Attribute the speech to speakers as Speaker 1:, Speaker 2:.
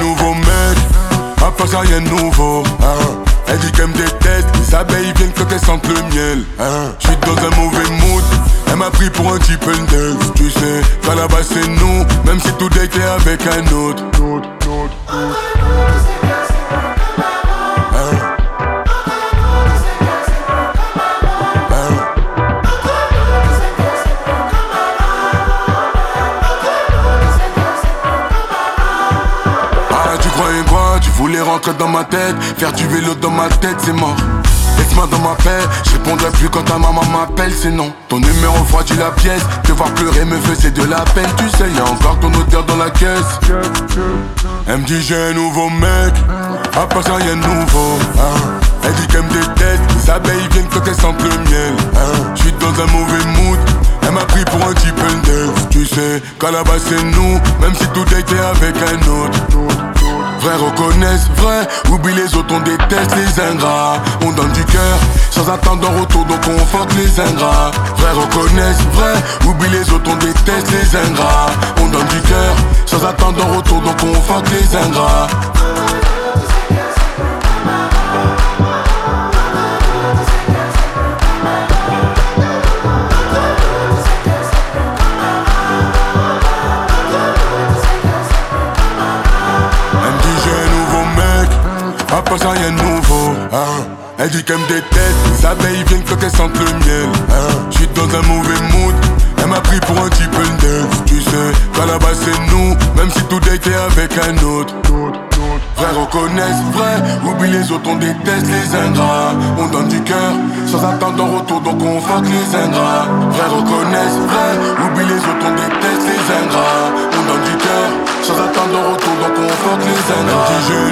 Speaker 1: nouveau mec, à part ça rien de nouveau, hein. Elle dit qu'elle me déteste, les abeilles viennent quand elles sentent le miel, hein. J'suis dans un mauvais mood, elle m'a pris pour un type d'elfe. Tu sais, qu'à la base c'est nous, même si tout était avec un autre. Tu voulais rentrer dans ma tête, faire du vélo dans ma tête, c'est mort. Laisse-moi dans ma paix, je répondrai plus quand ta maman m'appelle, c'est non. Ton numéro froidit la pièce, te voir pleurer me faisait de la peine. Tu sais, y'a encore ton odeur dans la caisse. Elle me dit j'ai un nouveau mec, à part ça rien de nouveau, hein. Elle dit qu'elle me déteste, les abeilles viennent quand elles sentent le miel, hein. J'suis dans un mauvais mood, elle m'a pris pour un type d'elfe. Tu sais, qu'à la base c'est nous, même si tout était avec un autre. Vrai reconnaissent, vrai, oublie les autres, on déteste les ingrats. On donne du cœur, sans attendre en retour, donc on fuck les ingrats. Vrai reconnaissent, vrai, oublie les autres, on déteste les ingrats. On donne du cœur, sans attendre en retour, donc on fuck les ingrats. À part ça rien de nouveau, hein. Elle dit qu'elle me déteste, les abeilles viennent quand elles sentent le miel, hein. J'suis dans un mauvais mood, elle m'a pris pour un type d'elfe. Tu sais, qu'à la base c'est nous, même si tout était avec un autre. Vrai reconnaissent, vrai, oublie les autres, on déteste les ingrats. On donne du cœur, sans attendre en retour, donc on fuck les ingrats. Vrai reconnaissent, vrai, oublie les autres, on déteste les ingrats. On donne du cœur, sans attendre en retour, donc on fuck les ingrats.